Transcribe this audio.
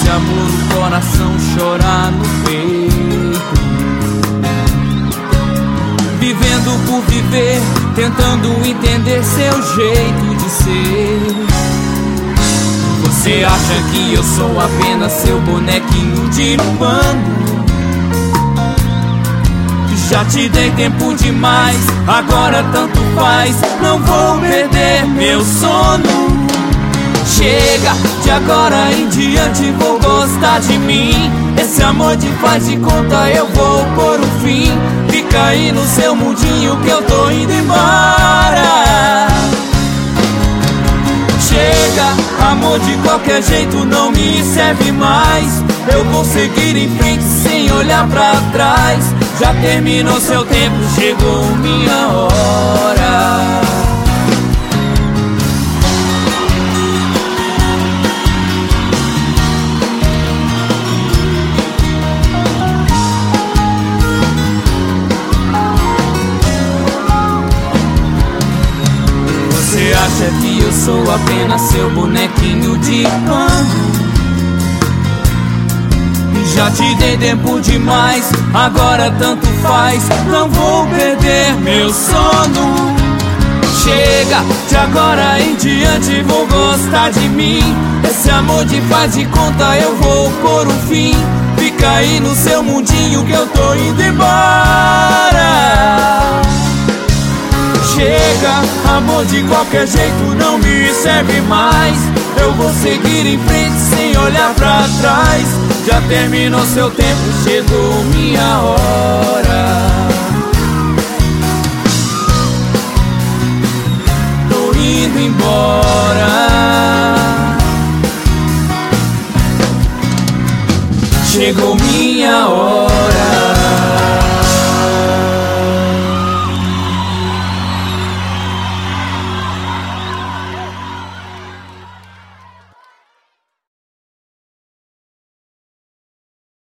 esse amor o coração chora no peito. Vivendo por viver, tentando entender seu jeito de ser. Você acha que eu sou apenas seu bonequinho de pano? Já te dei tempo demais, agora tanto faz. Não vou perder meu sono. Chega, de agora em diante vou gostar de mim. Esse amor de faz de conta eu vou pôr um fim. Fica aí no seu mundinho que eu tô indo embora. Chega, amor de qualquer jeito não me serve mais. Eu vou seguir em frente sem olhar pra trás. Já terminou seu tempo, chegou minha hora. Você acha que eu sou apenas seu bonequinho de pano? Já te dei tempo demais, agora tanto faz. Não vou perder meu sono. Chega, de agora em diante vou gostar de mim. Esse amor de faz de conta eu vou pôr um fim. Fica aí no seu mundinho que eu tô indo embora. Chega, amor de qualquer jeito não me serve mais. Eu vou seguir em frente sem olhar pra trás. Já terminou seu tempo, chegou minha hora.